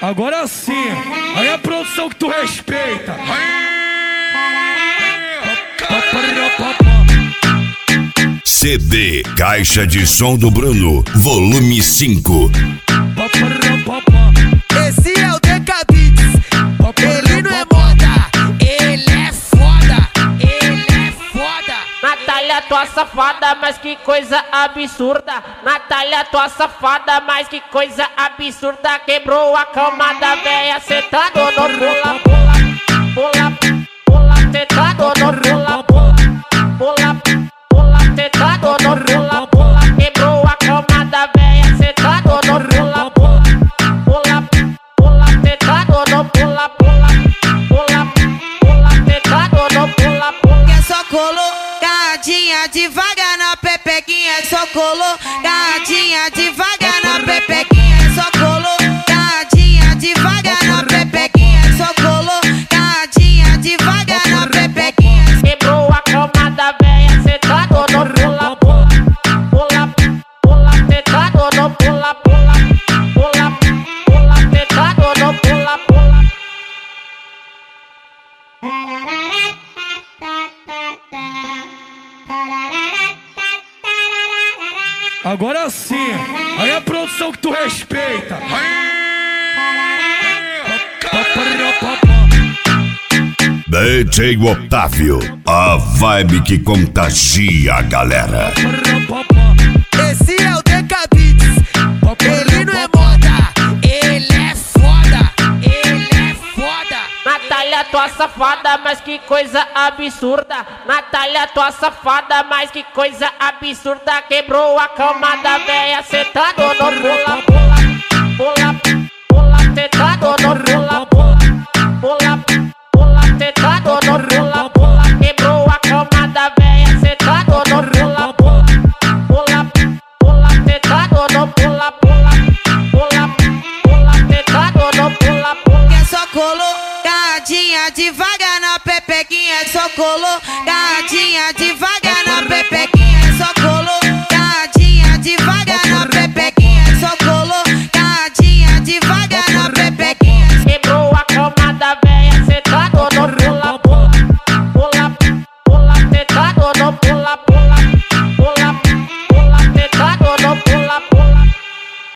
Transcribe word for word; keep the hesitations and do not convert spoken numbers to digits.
Agora sim, aí a produção que tu respeita. C D Caixa de Som do Bruno, volume cinco. Esse é o Decabits. Ele não é moda, ele é foda, ele é foda. Natália, tua safada, mas que coisa absurda. Natália, tua safada, mas que coisa absurda. Quebrou a cama da véia, sentado no pula, pula, pula, pula, sentado no pula, pula, pula, pula, sentado no pula, pula. Quebrou a cama da véia, sentado no pula, pula, pula, pula, sentado no pula, pula, pula, pula, sentado no pula, pula. Que só colocadinha devagar na pepequinha, só colocadinha devagar na pepequinha, só colocadinha devagar na pepequinha, só colocadinha devagar na pepequinha. Quebrou a cama da véia, sentado no pula, pula, pula, pula, sentado no pula, pula, pula, pula, sentado no pula, pula. Agora sim, aí a produção que tu respeita. D J Otávio, a vibe que contagia a galera. Esse é o Decabits. Ele não é moda, ele é foda, ele é foda. Natália, tua safada, mas que coisa absurda. Natália, tua safada, mas que coisa absurda. Quebrou a cama da véia, sentado no pula, pula, pula, pula, sentado no pula, pula, pula, pula, sentado no pula, pula. Quebrou a cama da véia, sentado no pula, pula, pula, pula, sentado no pula, pula, pula, pula, sentado no pula, pula. Que só colocadinha devagar na pepequinha, só colocadinha devagar na pepequinha.